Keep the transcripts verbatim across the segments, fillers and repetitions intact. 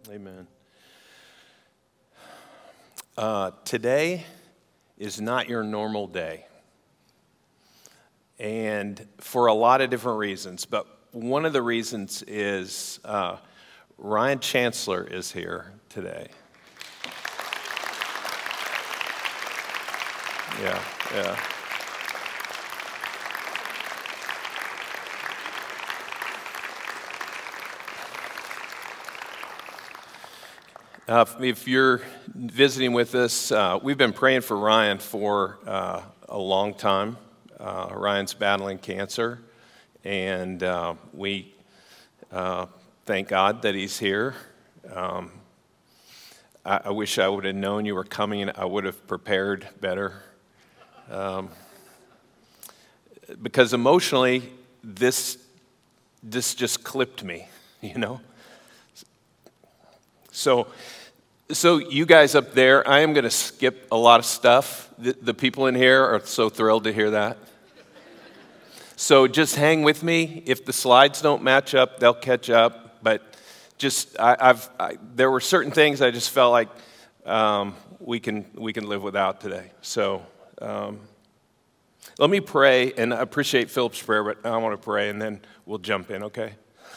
Amen. Uh, today is not your normal day. And for a lot of different reasons. But one of the reasons is uh, Ryan Chancellor is here today. Yeah, yeah. Uh, if you're visiting with us, uh, we've been praying for Ryan for uh, a long time. Uh, Ryan's battling cancer, and uh, we uh, thank God that he's here. Um, I, I wish I would have known you were coming. I would have prepared better. Um, because emotionally, this this just clipped me, you know? So, so you guys up there, I am going to skip a lot of stuff. The, the people in here are so thrilled to hear that. So just hang with me. If the slides don't match up, they'll catch up. But just, I, I've, I, there were certain things I just felt like um, we can we can live without today. So um, let me pray, and I appreciate Philip's prayer, but I want to pray, and then we'll jump in, okay?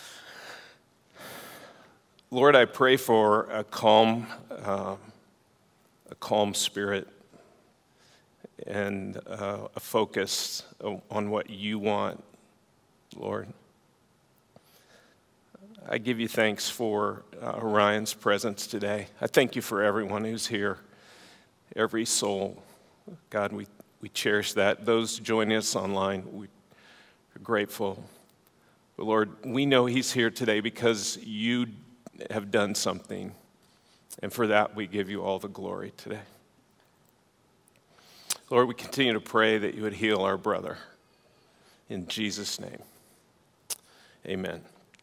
Lord, I pray for a calm, uh, a calm spirit and uh, a focus on what you want, Lord. I give you thanks for uh, Ryan's presence today. I thank you for everyone who's here, every soul. God, we, we cherish that. Those joining us online, we're grateful. But Lord, we know he's here today because you have done something, and for that we give you all the glory today. Lord, we continue to pray that you would heal our brother. In Jesus' name, amen.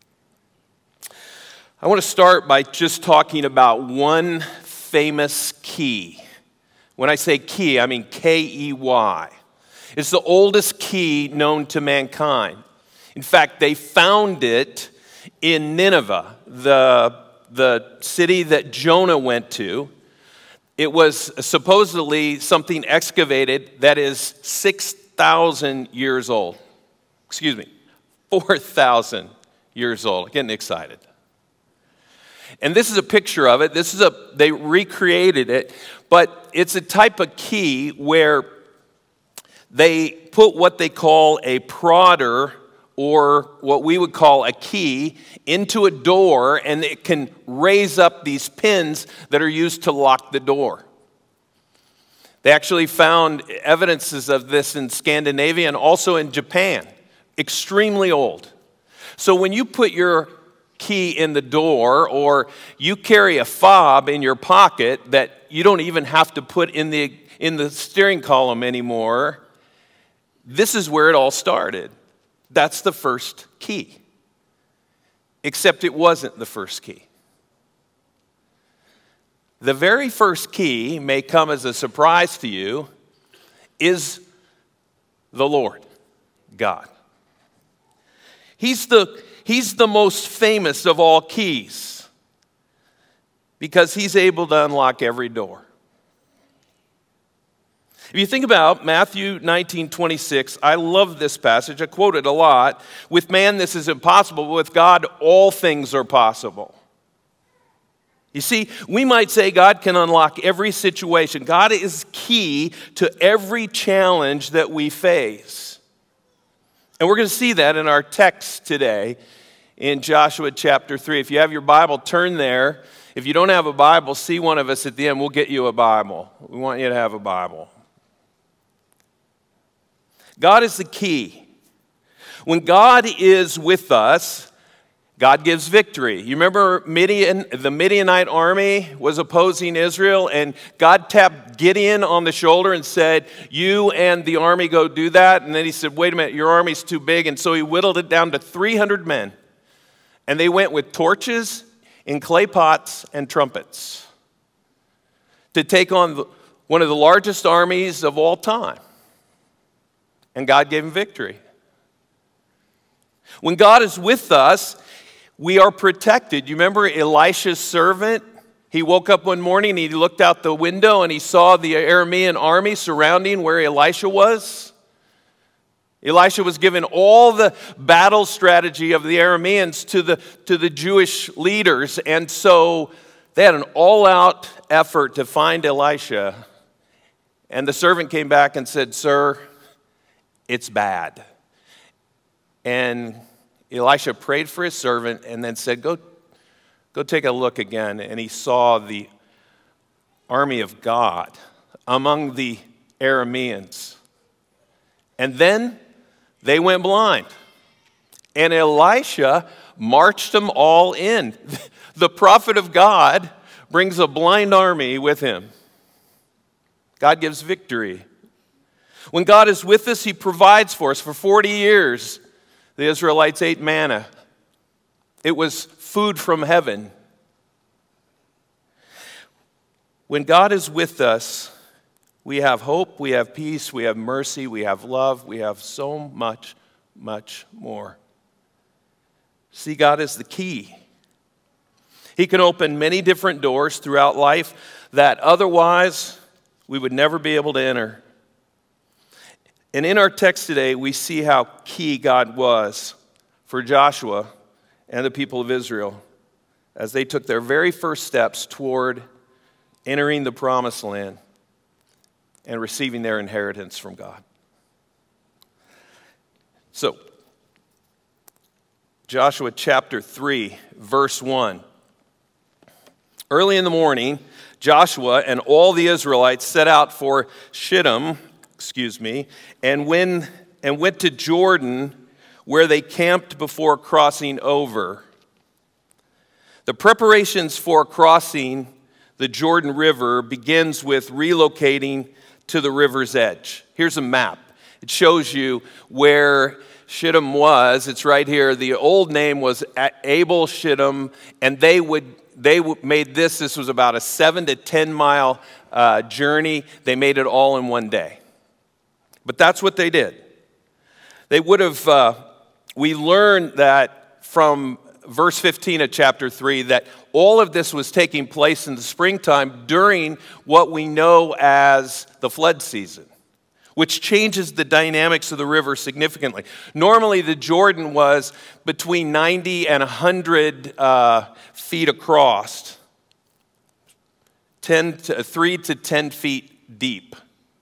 I want to start by just talking about one famous key. When I say key, I mean K E Y. It's the oldest key known to mankind. In fact, they found it in Nineveh, the, the city that Jonah went to. It was supposedly something excavated that is six thousand years old. Excuse me, four thousand years old. Getting excited. And this is a picture of it. This is a, they recreated it, but it's a type of key where they put what they call a prodder, or what we would call a key, into a door, and it can raise up these pins that are used to lock the door. They actually found evidences of this in Scandinavia and also in Japan. Extremely old. So when you put your key in the door, or you carry a fob in your pocket that you don't even have to put in the, in the steering column anymore, this is where it all started. That's the first key. Except it wasn't the first key. The very first key may come as a surprise to you, is the Lord, God. He's the, he's the most famous of all keys because he's able to unlock every door. If you think about Matthew nineteen twenty-six, I love this passage. I quote it a lot. With man, this is impossible, but with God, all things are possible. You see, we might say God can unlock every situation. God is key to every challenge that we face. And we're going to see that in our text today in Joshua chapter three. If you have your Bible, turn there. If you don't have a Bible, see one of us at the end. We'll get you a Bible. We want you to have a Bible. God is the key. When God is with us, God gives victory. You remember Midian, the Midianite army was opposing Israel, and God tapped Gideon on the shoulder and said, you and the army go do that. And then he said, wait a minute, your army's too big. And so he whittled it down to three hundred men. And they went with torches and clay pots and trumpets to take on the, one of the largest armies of all time. And God gave him victory. When God is with us, we are protected. You remember Elisha's servant? He woke up one morning and he looked out the window and he saw the Aramean army surrounding where Elisha was. Elisha was given all the battle strategy of the Arameans to the, to the Jewish leaders, and so they had an all-out effort to find Elisha. And the servant came back and said, "Sir, it's bad." And Elisha prayed for his servant and then said, go, go take a look again. And he saw the army of God among the Arameans. And then they went blind. And Elisha marched them all in. The prophet of God brings a blind army with him. God gives victory. When God is with us, he provides for us. For forty years, the Israelites ate manna. It was food from heaven. When God is with us, we have hope, we have peace, we have mercy, we have love, we have so much, much more. See, God is the key. He can open many different doors throughout life that otherwise we would never be able to enter. And in our text today, we see how key God was for Joshua and the people of Israel as they took their very first steps toward entering the promised land and receiving their inheritance from God. So, Joshua chapter three, verse one. Early in the morning, Joshua and all the Israelites set out for Shittim, excuse me, and when and went to Jordan, where they camped before crossing over. The preparations for crossing the Jordan River begins with relocating to the river's edge. Here's a map. It shows you where Shittim was. It's right here. The old name was Abel Shittim, and they would they made this. This was about a seven to ten mile uh, journey. They made it all in one day. But that's what they did. They would have. Uh, we learned that from verse fifteen of chapter three that all of this was taking place in the springtime during what we know as the flood season, which changes the dynamics of the river significantly. Normally, the Jordan was between ninety and one hundred uh, feet across, ten to, three to ten feet deep.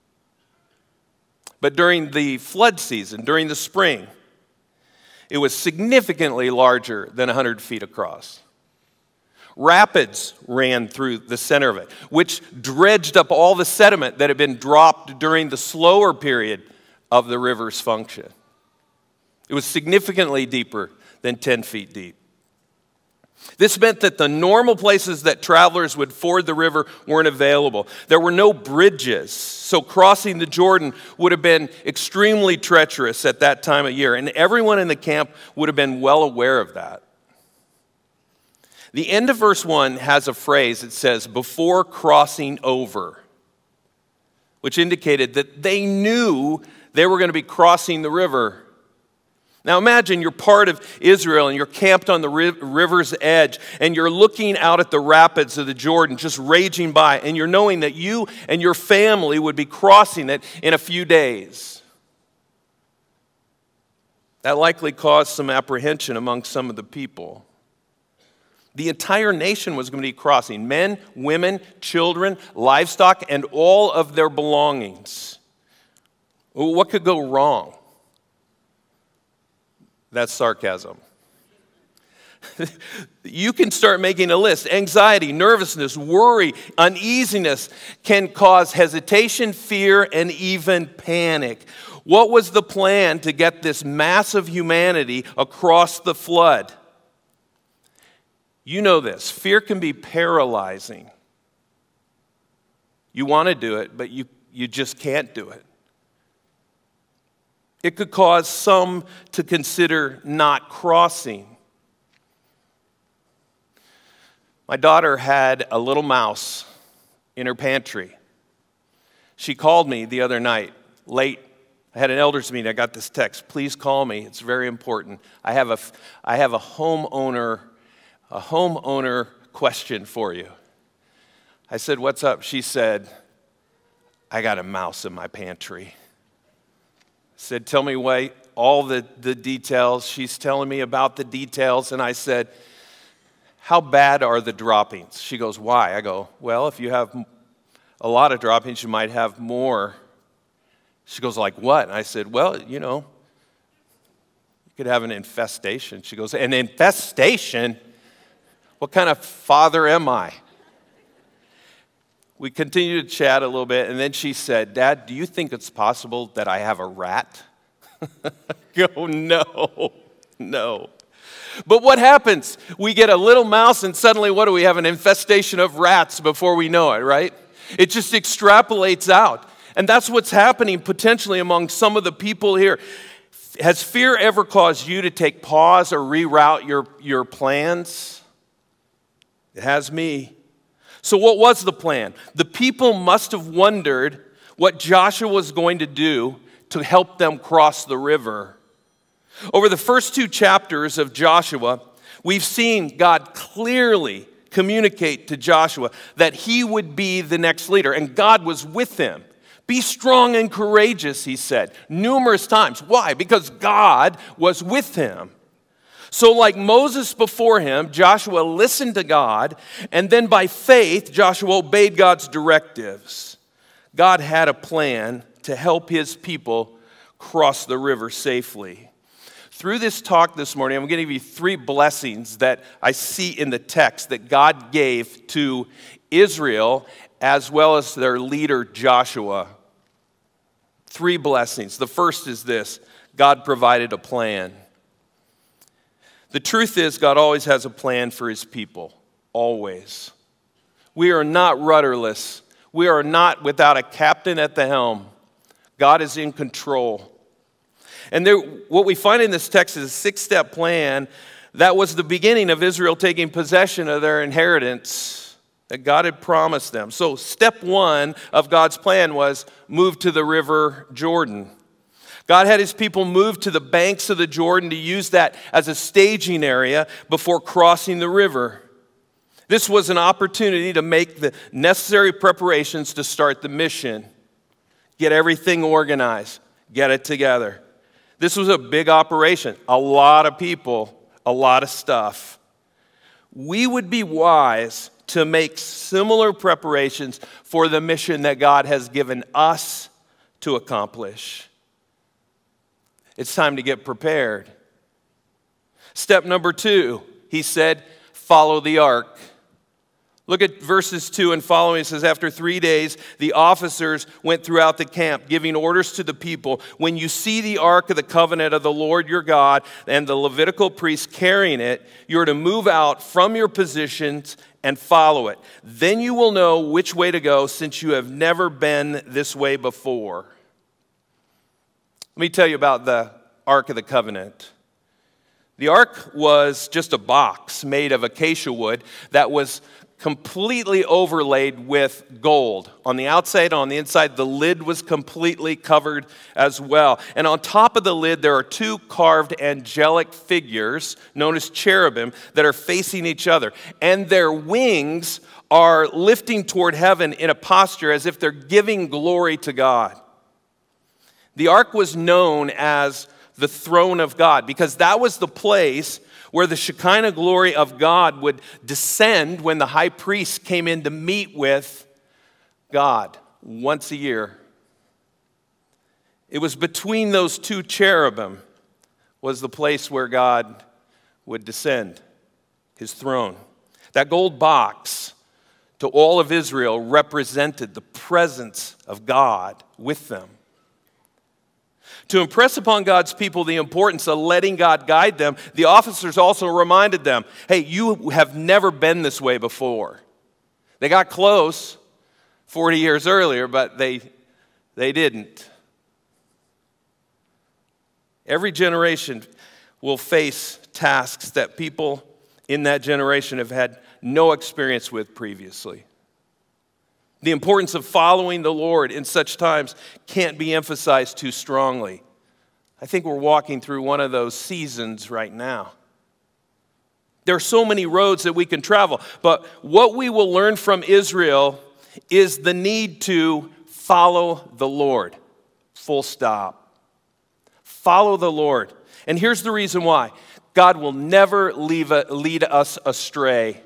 But during the flood season, during the spring, it was significantly larger than one hundred feet across. Rapids ran through the center of it, which dredged up all the sediment that had been dropped during the slower period of the river's function. It was significantly deeper than ten feet deep. This meant that the normal places that travelers would ford the river weren't available. There were no bridges, so crossing the Jordan would have been extremely treacherous at that time of year, and everyone in the camp would have been well aware of that. The end of verse one has a phrase that says, "before crossing over," which indicated that they knew they were going to be crossing the river. Now imagine you're part of Israel and you're camped on the river's edge and you're looking out at the rapids of the Jordan just raging by, and you're knowing that you and your family would be crossing it in a few days. That likely caused some apprehension among some of the people. The entire nation was going to be crossing: men, women, children, livestock, and all of their belongings. What could go wrong? That's sarcasm. You can start making a list. Anxiety, nervousness, worry, uneasiness can cause hesitation, fear, and even panic. What was the plan to get this mass of humanity across the flood? You know this. Fear can be paralyzing. You want to do it, but you, you just can't do it. It could cause some to consider not crossing. My daughter had a little mouse in her pantry. She called me the other night, late I had an elders meeting. I got this text. Please call me. It's very important. I have a, I have a homeowner, a homeowner question for you. I said, what's up? She said, I got a mouse in my pantry. I said, tell me why, all the, the details. She's telling me about the details. And I said, how bad are the droppings? She goes, why? I go, well, if you have a lot of droppings, you might have more. She goes, like what? And I said, well, you know, you could have an infestation. She goes, an infestation? What kind of father am I? We continued to chat a little bit, and then she said, Dad, do you think it's possible that I have a rat? I go, no, no. But what happens? We get a little mouse, and suddenly what do we have? An infestation of rats before we know it, right? It just extrapolates out. And that's what's happening potentially among some of the people here. Has fear ever caused you to take pause or reroute your, your plans? It has me. So what was the plan? The people must have wondered what Joshua was going to do to help them cross the river. Over the first two chapters of Joshua, we've seen God clearly communicate to Joshua that he would be the next leader, and God was with him. Be strong and courageous, he said, numerous times. Why? Because God was with him. So like Moses before him, Joshua listened to God, and then by faith, Joshua obeyed God's directives. God had a plan to help his people cross the river safely. Through this talk this morning, I'm going to give you three blessings that I see in the text that God gave to Israel as well as their leader Joshua. Three blessings. The first is this: God provided a plan. The truth is, God always has a plan for his people, always. We are not rudderless. We are not without a captain at the helm. God is in control. And there, what we find in this text is a six-step plan that was the beginning of Israel taking possession of their inheritance that God had promised them. So step one of God's plan was move to the river Jordan. God had his people move to the banks of the Jordan to use that as a staging area before crossing the river. This was an opportunity to make the necessary preparations to start the mission. Get everything organized. Get it together. This was a big operation. A lot of people, a lot of stuff. We would be wise to make similar preparations for the mission that God has given us to accomplish. It's time to get prepared. Step number two, he said, follow the ark. Look at verses two and following. It says, after three days, the officers went throughout the camp, giving orders to the people. When you see the ark of the covenant of the Lord your God and the Levitical priests carrying it, you're to move out from your positions and follow it. Then you will know which way to go, since you have never been this way before. Let me tell you about the Ark of the Covenant. The ark was just a box made of acacia wood that was completely overlaid with gold. On the outside, on the inside, the lid was completely covered as well. And on top of the lid, there are two carved angelic figures known as cherubim that are facing each other. And their wings are lifting toward heaven in a posture as if they're giving glory to God. The ark was known as the throne of God because that was the place where the Shekinah glory of God would descend when the high priest came in to meet with God once a year. It was between those two cherubim was the place where God would descend, his throne. That gold box to all of Israel represented the presence of God with them. To impress upon God's people the importance of letting God guide them, the officers also reminded them, hey, you have never been this way before. They got close forty years earlier, but they, they didn't. Every generation will face tasks that people in that generation have had no experience with previously. The importance of following the Lord in such times can't be emphasized too strongly. I think we're walking through one of those seasons right now. There are so many roads that we can travel, but what we will learn from Israel is the need to follow the Lord. Full stop. Follow the Lord. And here's the reason why. God will never leave a, lead us astray.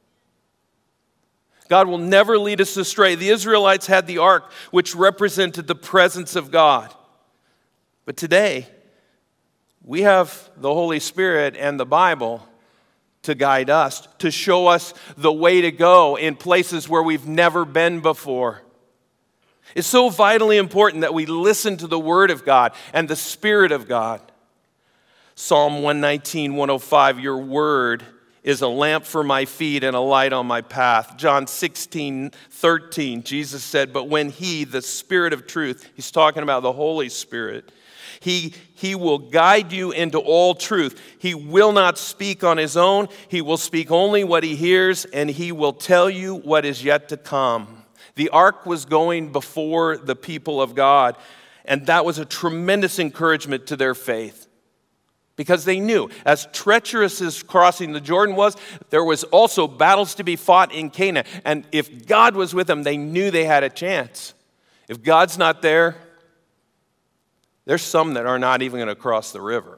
God will never lead us astray. The Israelites had the ark, which represented the presence of God. But today, we have the Holy Spirit and the Bible to guide us, to show us the way to go in places where we've never been before. It's so vitally important that we listen to the Word of God and the Spirit of God. Psalm one nineteen, one oh five, your word is a lamp for my feet and a light on my path. John sixteen, thirteen, Jesus said, but when he, the Spirit of truth, he's talking about the Holy Spirit, he, he will guide you into all truth. He will not speak on his own. He will speak only what he hears, and he will tell you what is yet to come. The ark was going before the people of God, and that was a tremendous encouragement to their faith. Because they knew, as treacherous as crossing the Jordan was, there was also battles to be fought in Canaan. And if God was with them, they knew they had a chance. If God's not there, there's some that are not even going to cross the river.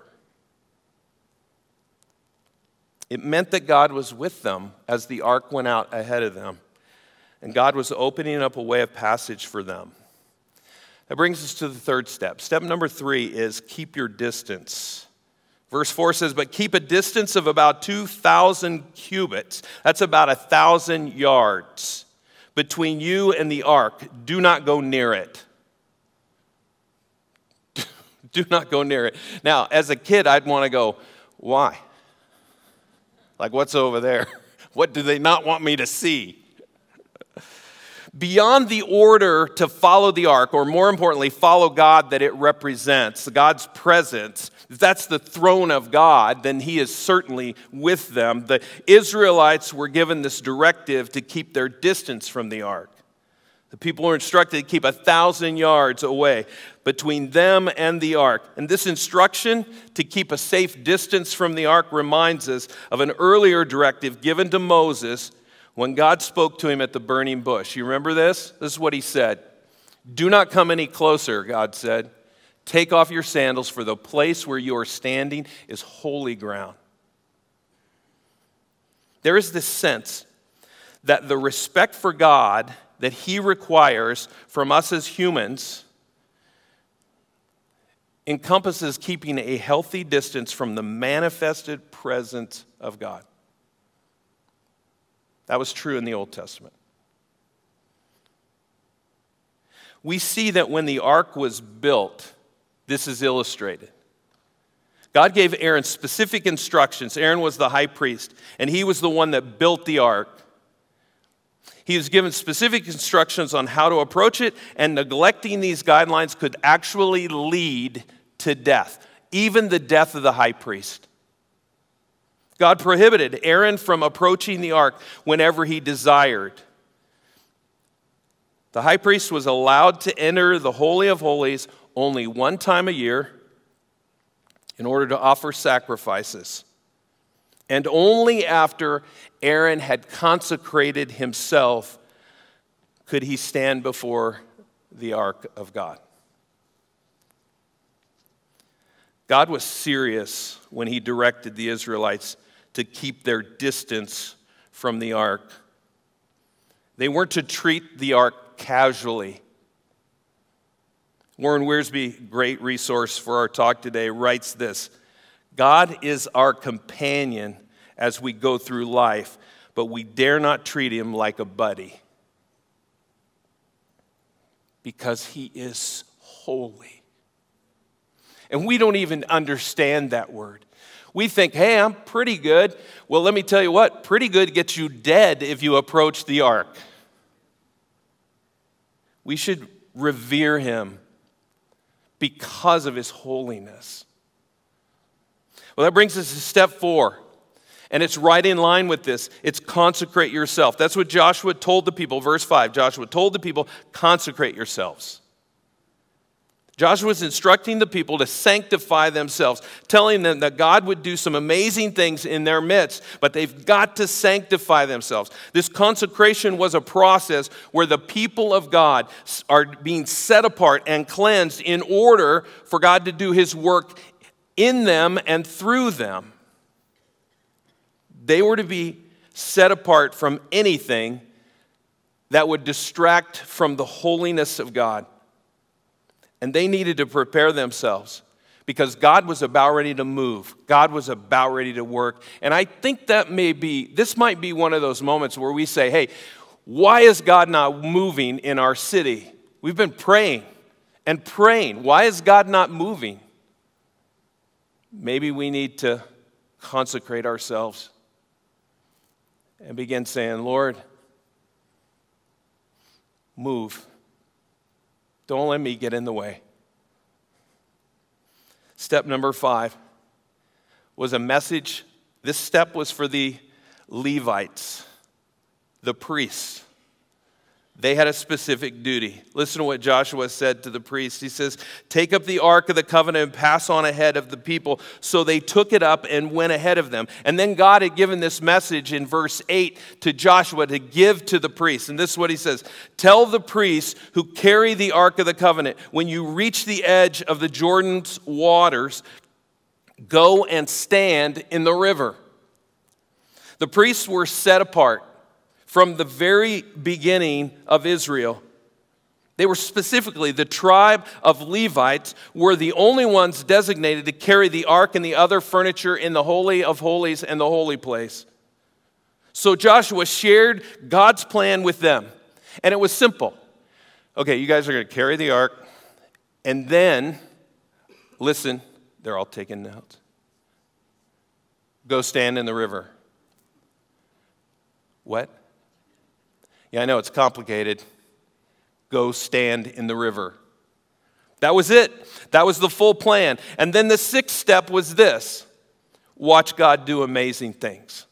It meant that God was with them as the ark went out ahead of them. And God was opening up a way of passage for them. That brings us to the third step. Step number three is keep your distance. Verse four says, but keep a distance of about two thousand cubits. That's about one thousand yards between you and the ark. Do not go near it. Do not go near it. Now, as a kid, I'd want to go, why? Like, what's over there? What do they not want me to see? Beyond the order to follow the ark, or more importantly, follow God that it represents, God's presence, if that's the throne of God, then he is certainly with them. The Israelites were given this directive to keep their distance from the ark. The people were instructed to keep a thousand yards away between them and the ark. And this instruction to keep a safe distance from the ark reminds us of an earlier directive given to Moses when God spoke to him at the burning bush. You remember this? This is what he said. Do not come any closer, God said. Take off your sandals, for the place where you are standing is holy ground. There is this sense that the respect for God that he requires from us as humans encompasses keeping a healthy distance from the manifested presence of God. That was true in the Old Testament. We see that when the ark was built, this is illustrated. God gave Aaron specific instructions. Aaron was the high priest, and he was the one that built the ark. He was given specific instructions on how to approach it, and neglecting these guidelines could actually lead to death, even the death of the high priest. God prohibited Aaron from approaching the ark whenever he desired. The high priest was allowed to enter the Holy of Holies only one time a year in order to offer sacrifices. And only after Aaron had consecrated himself could he stand before the ark of God. God was serious when he directed the Israelites to keep their distance from the ark. They weren't to treat the ark casually. Warren Wiersbe, great resource for our talk today, writes this: God is our companion as we go through life, but we dare not treat him like a buddy because he is holy. And we don't even understand that word. We think, hey, I'm pretty good. Well, let me tell you what, pretty good gets you dead if you approach the ark. We should revere him because of his holiness. Well, that brings us to step four. And it's right in line with this. It's consecrate yourself. That's what Joshua told the people. Verse five, Joshua told the people, consecrate yourselves. Joshua was instructing the people to sanctify themselves, telling them that God would do some amazing things in their midst, but they've got to sanctify themselves. This consecration was a process where the people of God are being set apart and cleansed in order for God to do his work in them and through them. They were to be set apart from anything that would distract from the holiness of God. And they needed to prepare themselves because God was about ready to move. God was about ready to work. And I think that may be, this might be one of those moments where we say, hey, why is God not moving in our city? We've been praying and praying. Why is God not moving? Maybe we need to consecrate ourselves and begin saying, Lord, move. Don't let me get in the way. Step number five was a message. This step was for the Levites, the priests. They had a specific duty. Listen to what Joshua said to the priests. He says, take up the ark of the covenant and pass on ahead of the people. So they took it up and went ahead of them. And then God had given this message in verse eight to Joshua to give to the priests. And this is what he says. Tell the priests who carry the ark of the covenant, when you reach the edge of the Jordan's waters, go and stand in the river. The priests were set apart. From the very beginning of Israel, they were specifically, the tribe of Levites were the only ones designated to carry the ark and the other furniture in the Holy of Holies and the holy place. So Joshua shared God's plan with them, and it was simple. Okay, you guys are going to carry the ark, and then, listen, they're all taking notes. Go stand in the river. What? Yeah, I know, it's complicated. Go stand in the river. That was it. That was the full plan. And then the sixth step was this. Watch God do amazing things.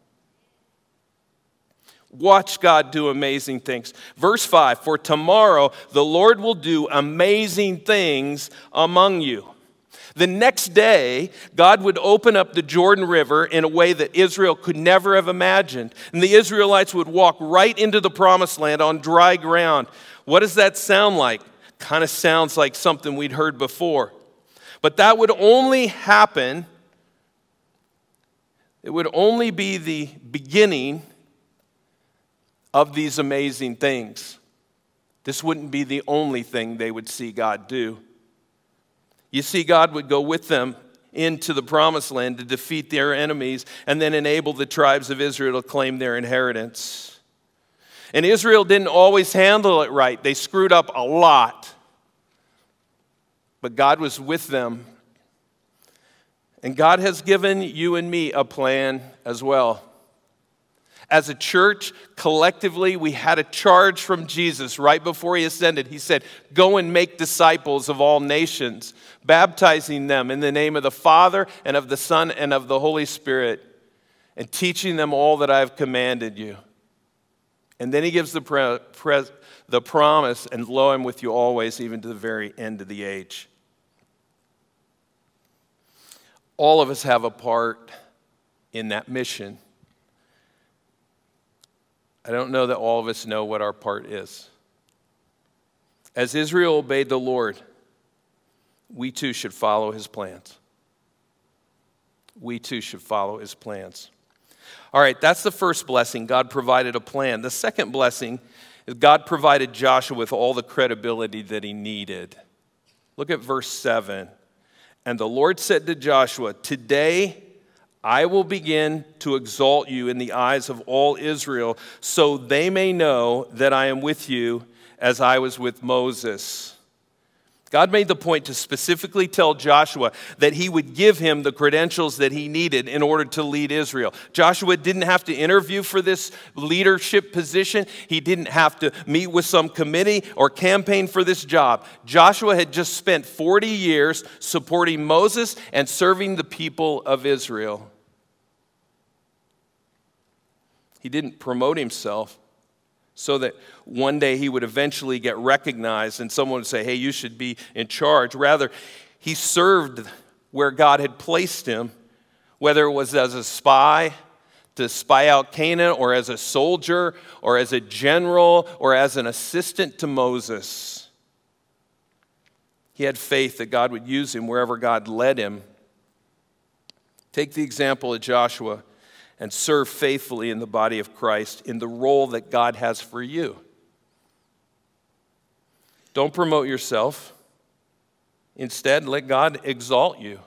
Watch God do amazing things. Verse five, for tomorrow the Lord will do amazing things among you. The next day, God would open up the Jordan River in a way that Israel could never have imagined. And the Israelites would walk right into the promised land on dry ground. What does that sound like? Kind of sounds like something we'd heard before. But that would only happen, it would only be the beginning of these amazing things. This wouldn't be the only thing they would see God do. You see, God would go with them into the promised land to defeat their enemies and then enable the tribes of Israel to claim their inheritance. And Israel didn't always handle it right. They screwed up a lot. But God was with them. And God has given you and me a plan as well. As a church, collectively, we had a charge from Jesus right before he ascended. He said, go and make disciples of all nations, baptizing them in the name of the Father and of the Son and of the Holy Spirit, and teaching them all that I have commanded you. And then he gives the, pre- pre- the promise, and lo, I'm with you always, even to the very end of the age. All of us have a part in that mission. I don't know that all of us know what our part is. As Israel obeyed the Lord, we too should follow his plans. We too should follow his plans. All right, that's the first blessing. God provided a plan. The second blessing is God provided Joshua with all the credibility that he needed. Look at verse seven. And the Lord said to Joshua, today I will begin to exalt you in the eyes of all Israel, so they may know that I am with you as I was with Moses. God made the point to specifically tell Joshua that he would give him the credentials that he needed in order to lead Israel. Joshua didn't have to interview for this leadership position. He didn't have to meet with some committee or campaign for this job. Joshua had just spent forty years supporting Moses and serving the people of Israel. He didn't promote himself so that one day he would eventually get recognized and someone would say, hey, you should be in charge. Rather, he served where God had placed him, whether it was as a spy to spy out Canaan, or as a soldier, or as a general, or as an assistant to Moses. He had faith that God would use him wherever God led him. Take the example of Joshua and serve faithfully in the body of Christ in the role that God has for you. Don't promote yourself. Instead, let God exalt you.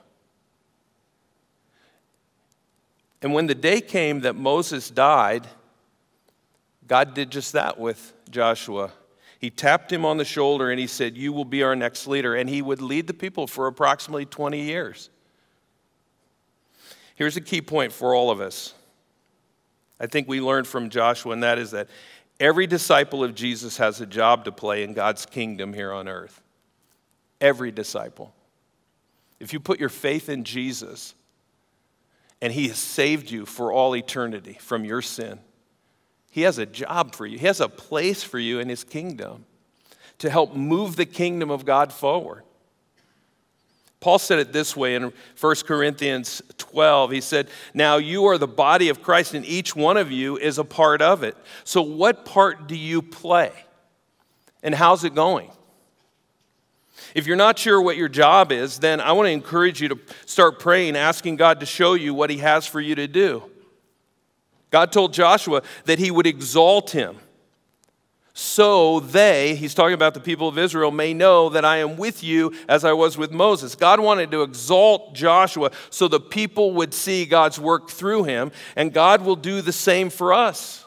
And when the day came that Moses died, God did just that with Joshua. He tapped him on the shoulder and he said, you will be our next leader. And he would lead the people for approximately twenty years. Here's a key point for all of us. I think we learned from Joshua, and that is that every disciple of Jesus has a job to play in God's kingdom here on earth. Every disciple. If you put your faith in Jesus, and he has saved you for all eternity from your sin, he has a job for you. He has a place for you in his kingdom to help move the kingdom of God forward. Paul said it this way in First Corinthians twelve. He said, now you are the body of Christ, and each one of you is a part of it. So what part do you play? And how's it going? If you're not sure what your job is, then I want to encourage you to start praying, asking God to show you what he has for you to do. God told Joshua that he would exalt him. So they, he's talking about the people of Israel, may know that I am with you as I was with Moses. God wanted to exalt Joshua so the people would see God's work through him, and God will do the same for us.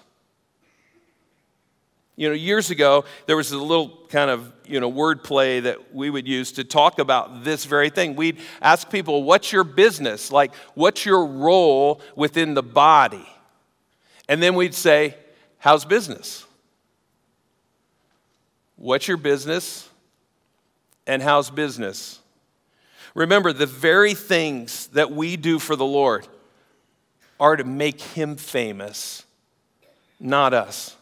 You know, years ago, there was a little kind of, you know, wordplay that we would use to talk about this very thing. We'd ask people, what's your business? Like, what's your role within the body? And then we'd say, how's business? What's your business? And how's business? Remember, the very things that we do for the Lord are to make him famous, not us.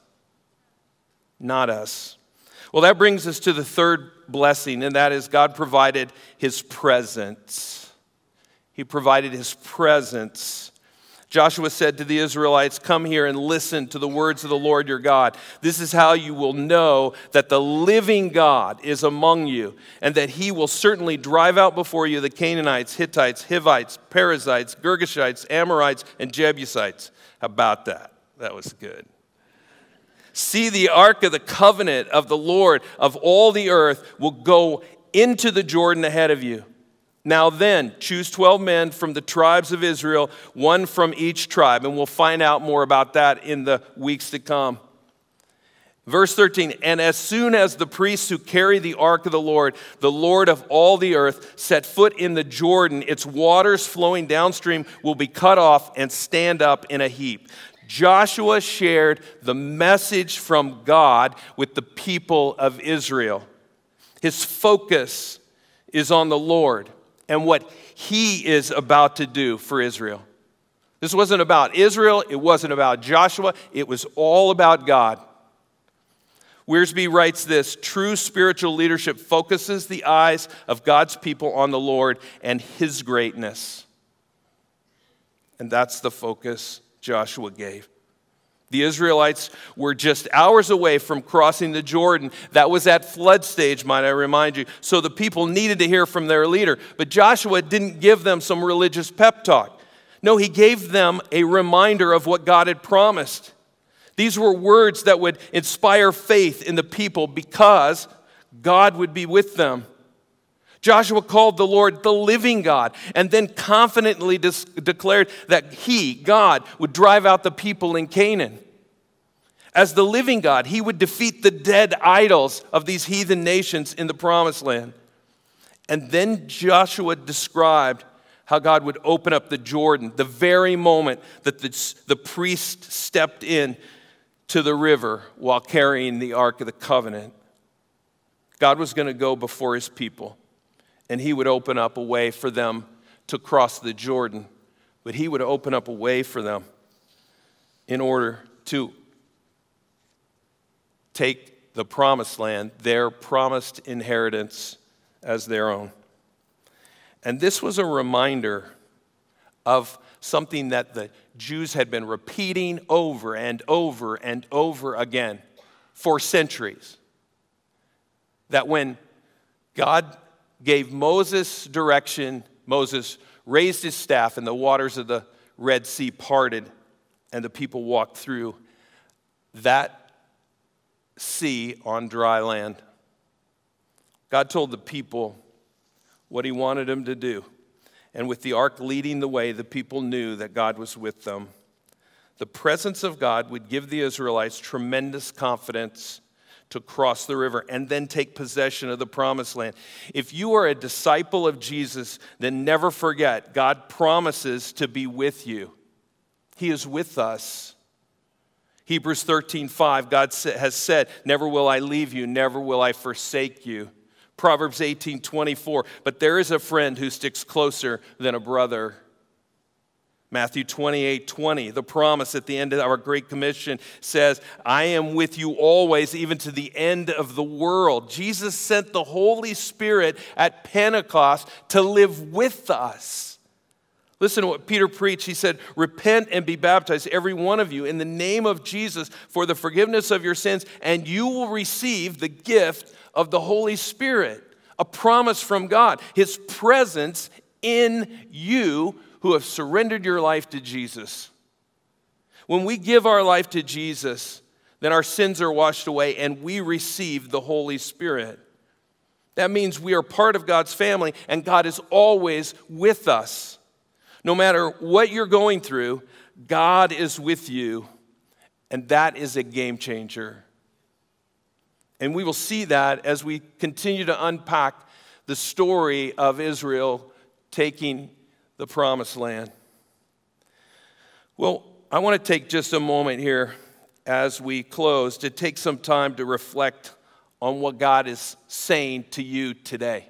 Not us. Well, that brings us to the third blessing, and that is God provided his presence. He provided his presence. Joshua said to the Israelites, come here and listen to the words of the Lord your God. This is how you will know that the living God is among you, and that he will certainly drive out before you the Canaanites, Hittites, Hivites, Perizzites, Girgashites, Amorites, and Jebusites. How about that? That was good. See, the ark of the covenant of the Lord of all the earth will go into the Jordan ahead of you. Now then, choose twelve men from the tribes of Israel, one from each tribe. And we'll find out more about that in the weeks to come. Verse thirteen, and as soon as the priests who carry the ark of the Lord, the Lord of all the earth, set foot in the Jordan, its waters flowing downstream will be cut off and stand up in a heap. Joshua shared the message from God with the people of Israel. His focus is on the Lord and what he is about to do for Israel. This wasn't about Israel. It wasn't about Joshua. It was all about God. Wiersbe writes this, true spiritual leadership focuses the eyes of God's people on the Lord and his greatness. And that's the focus Joshua gave. The Israelites were just hours away from crossing the Jordan. That was at flood stage, might I remind you. So the people needed to hear from their leader. But Joshua didn't give them some religious pep talk. No, he gave them a reminder of what God had promised. These were words that would inspire faith in the people because God would be with them. Joshua called the Lord the living God and then confidently dis- declared that he, God, would drive out the people in Canaan. As the living God, he would defeat the dead idols of these heathen nations in the promised land. And then Joshua described how God would open up the Jordan, the very moment that the, the priest stepped in to the river while carrying the Ark of the Covenant. God was going to go before his people. And he would open up a way for them to cross the Jordan. But he would open up a way for them in order to take the promised land, their promised inheritance, as their own. And this was a reminder of something that the Jews had been repeating over and over and over again for centuries. That when God gave Moses direction, Moses raised his staff and the waters of the Red Sea parted and the people walked through that sea on dry land. God told the people what he wanted them to do. And with the ark leading the way, the people knew that God was with them. The presence of God would give the Israelites tremendous confidence to cross the river and then take possession of the promised land. If you are a disciple of Jesus, then never forget, God promises to be with you. He is with us. Hebrews thirteen five, God has said, never will I leave you, never will I forsake you. Proverbs eighteen twenty-four, but there is a friend who sticks closer than a brother. Matthew twenty-eight twenty, the promise at the end of our Great Commission says, I am with you always, even to the end of the world. Jesus sent the Holy Spirit at Pentecost to live with us. Listen to what Peter preached. He said, repent and be baptized, every one of you, in the name of Jesus for the forgiveness of your sins, and you will receive the gift of the Holy Spirit, a promise from God, his presence in you who have surrendered your life to Jesus. When we give our life to Jesus, then our sins are washed away and we receive the Holy Spirit. That means we are part of God's family and God is always with us. No matter what you're going through, God is with you, and that is a game changer. And we will see that as we continue to unpack the story of Israel taking the promised land. Well, I want to take just a moment here as we close to take some time to reflect on what God is saying to you today.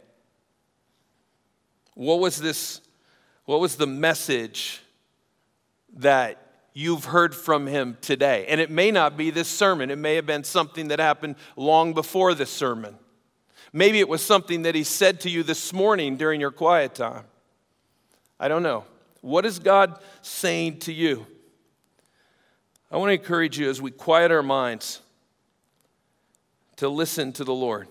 What was this? What was the message that you've heard from him today? And it may not be this sermon. It may have been something that happened long before this sermon. Maybe it was something that he said to you this morning during your quiet time. I don't know. What is God saying to you? I want to encourage you as we quiet our minds to listen to the Lord.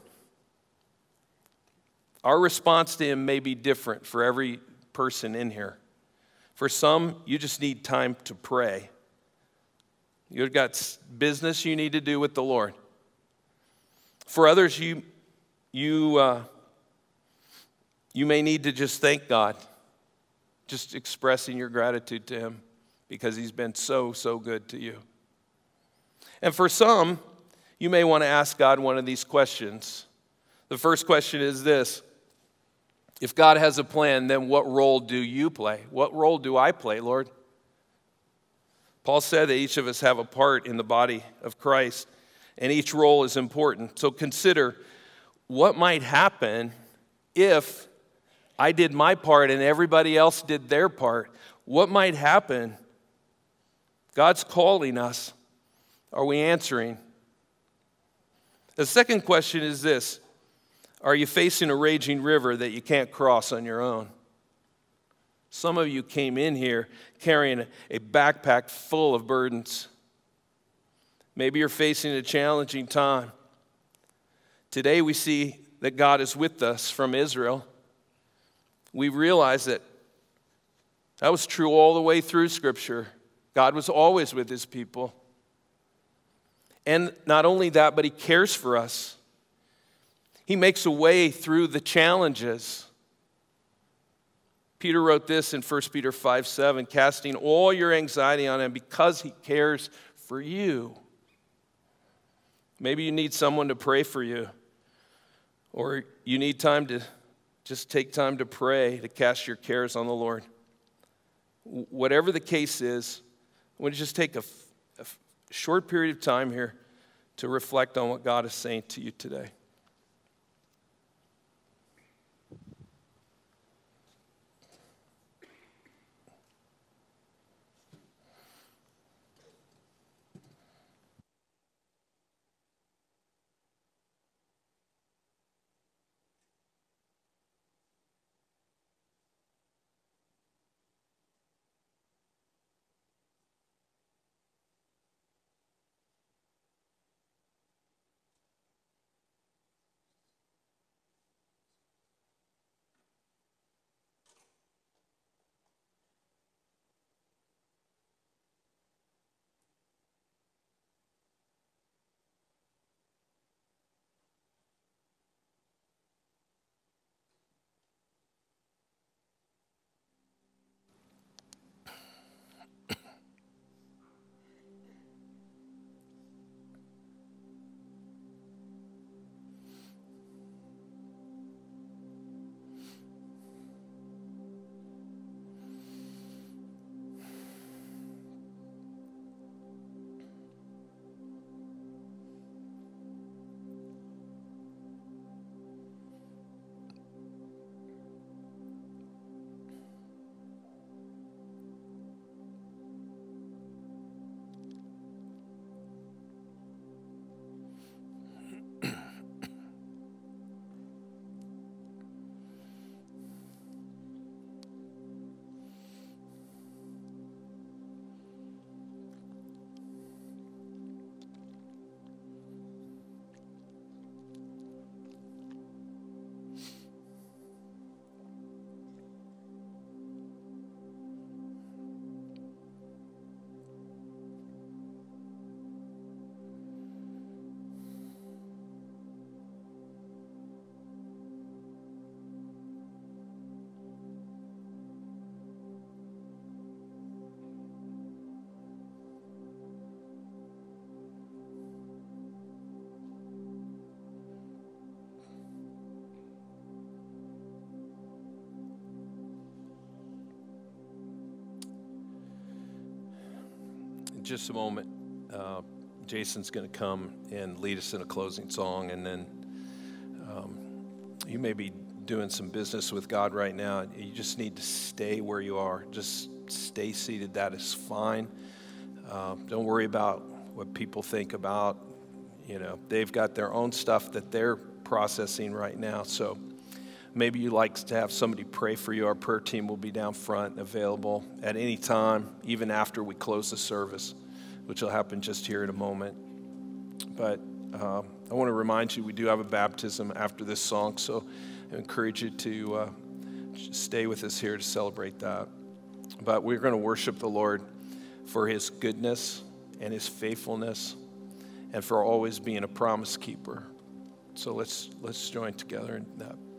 Our response to him may be different for every person in here. For some, you just need time to pray. You've got business you need to do with the Lord. For others, you you uh, you may need to just thank God, just expressing your gratitude to him because he's been so, so good to you. And for some, you may want to ask God one of these questions. The first question is this: if God has a plan, then what role do you play? What role do I play, Lord? Paul said that each of us have a part in the body of Christ, and each role is important. So consider what might happen if I did my part and everybody else did their part. What might happen? God's calling us. Are we answering? The second question is this: are you facing a raging river that you can't cross on your own? Some of you came in here carrying a backpack full of burdens. Maybe you're facing a challenging time. Today we see that God is with us from Israel. We realize that that was true all the way through Scripture. God was always with his people. And not only that, but he cares for us. He makes a way through the challenges. Peter wrote this in First Peter five seven, casting all your anxiety on him because he cares for you. Maybe you need someone to pray for you, or you need time to just take time to pray, to cast your cares on the Lord. Whatever the case is, I want to just take a, a short period of time here to reflect on what God is saying to you today. just a moment, uh, Jason's going to come and lead us in a closing song, and then um, you may be doing some business with God right now. You just need to stay where you are. Just stay seated. That is fine. Uh, don't worry about what people think about. You know, they've got their own stuff that they're processing right now. So maybe you'd like to have somebody pray for you. Our prayer team will be down front, available at any time, even after we close the service, which will happen just here in a moment. But uh, I want to remind you, we do have a baptism after this song, so I encourage you to uh, stay with us here to celebrate that. But we're going to worship the Lord for his goodness and his faithfulness, and for always being a promise keeper. So let's let's join together in that.